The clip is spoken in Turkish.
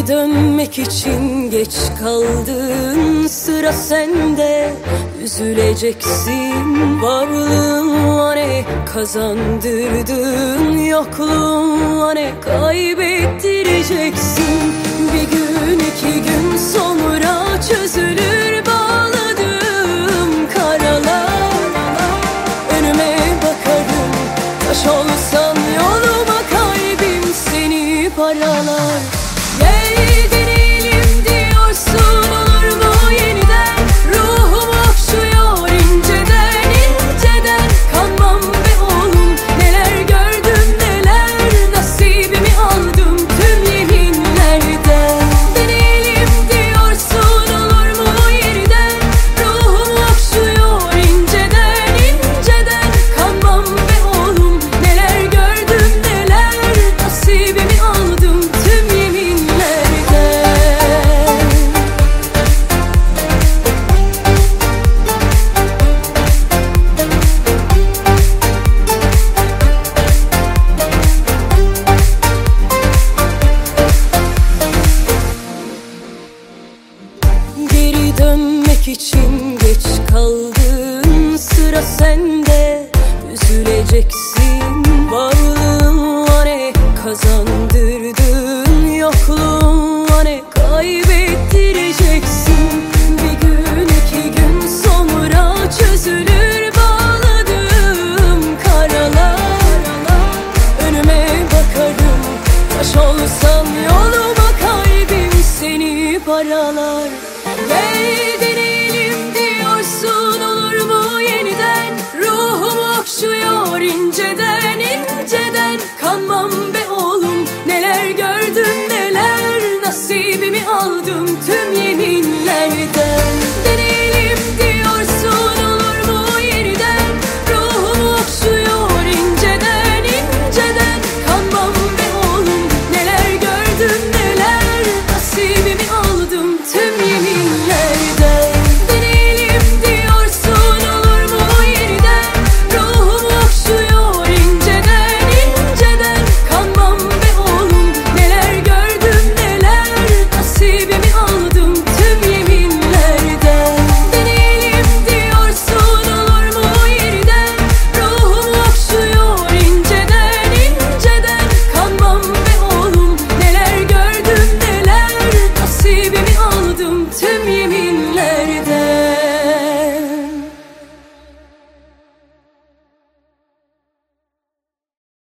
Geri dönmek için geç kaldın, sıra sende. Üzüleceksin, varlığınla ne kazandırdın, yokluğunla ne kaybettireceksin. Bir gün iki gün sonra çözülür bağladığım karalar. Önüme bakarım, taş olsan yoluma kalbim seni paralar. Gel deneyelim diyorsun, olur mu yeniden? Ruhum okşuyor inceden inceden. Kanmam be oğlum, neler gördüm neler, nasibimi aldım tüm yeminlerden. Deneyelim diyorsun, olur mu yeniden? Ruhum okşuyor inceden inceden. Kanmam be oğlum, neler gördüm neler, nasibimi aldım tüm yeminlerden. Geri dönmek için geç kaldın, sıra sende. Üzüleceksin,